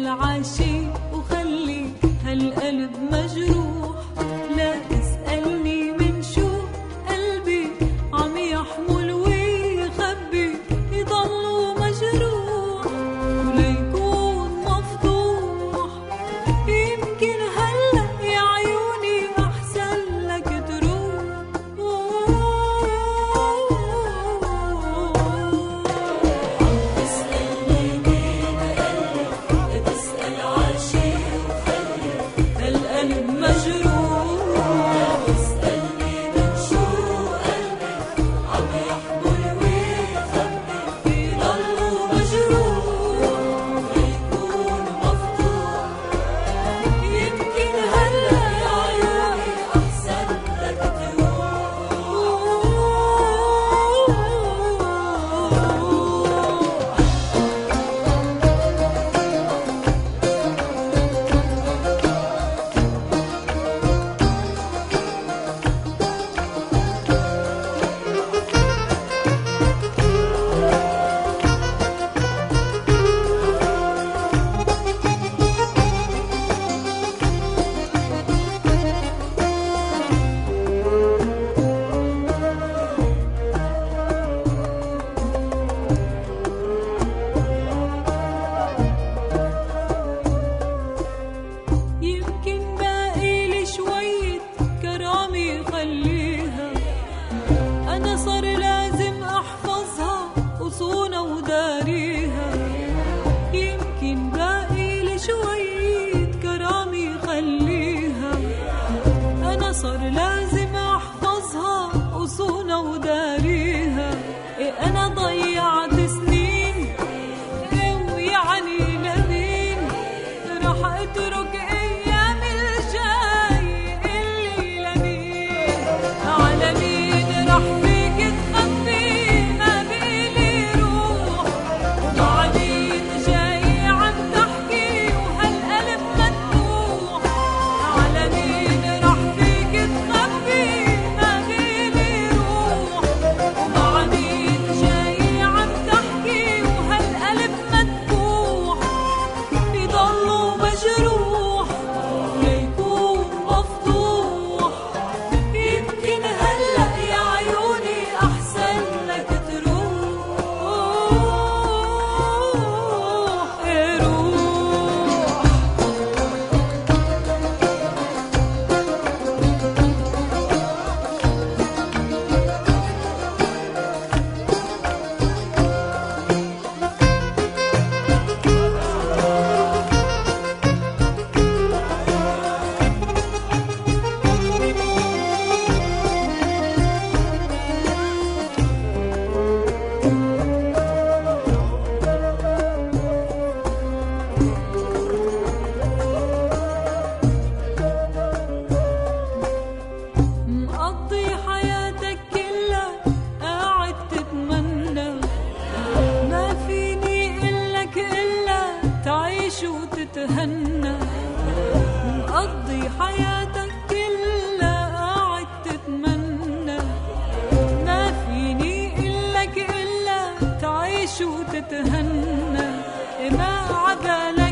تسأل عاشق وخلي هالقلب مجروح، لا تسألني من شو قلبي عم يحمل ويخبي، يضل مجروح وليكون مفضوح. يمكن هلأ يا عيوني أحسن لك تروح. تسألني مين قلبي، تسأل عاشق وخلي هالقلب مجروح، تسألني من شو قلبي عم يحمل ويخبي، يضل مجروح ويكون مفتوح. يمكن هلأ يا عيوني أحسن لك تروح. يمكن باقيلي شوية كرامي خليها، أنا صار لازم أحفظها وصونة وداريها. يمكن باقيلي شوية كرامي خليها، أنا صار لازم أحفظها وصونة وداريها. أنا ضيعت سنين ويعني لمين رح أترك أيام الجاي اللي لمين، على مين رح فيك تخبي ما بإلي روح، ومع مين جاي عم تحكي وهالقلب مدفوح، على مين رح فيك تخبي ما بإلي روح، ومع مين جاي عم تحكي وهالقلب مدفوح. يضل مجروح ويكون مفضوح. يمكن هلأ يا عيوني أحسن لك تروح. روح مقضي حياتك كلها قاعد تتمنى، ما فيني إلك إلا تعيش وتتهنى. مقضي حياتك كلها قاعد تتمنى، ما فيني إلك إلا تعيش وتتهنى. ما عبالك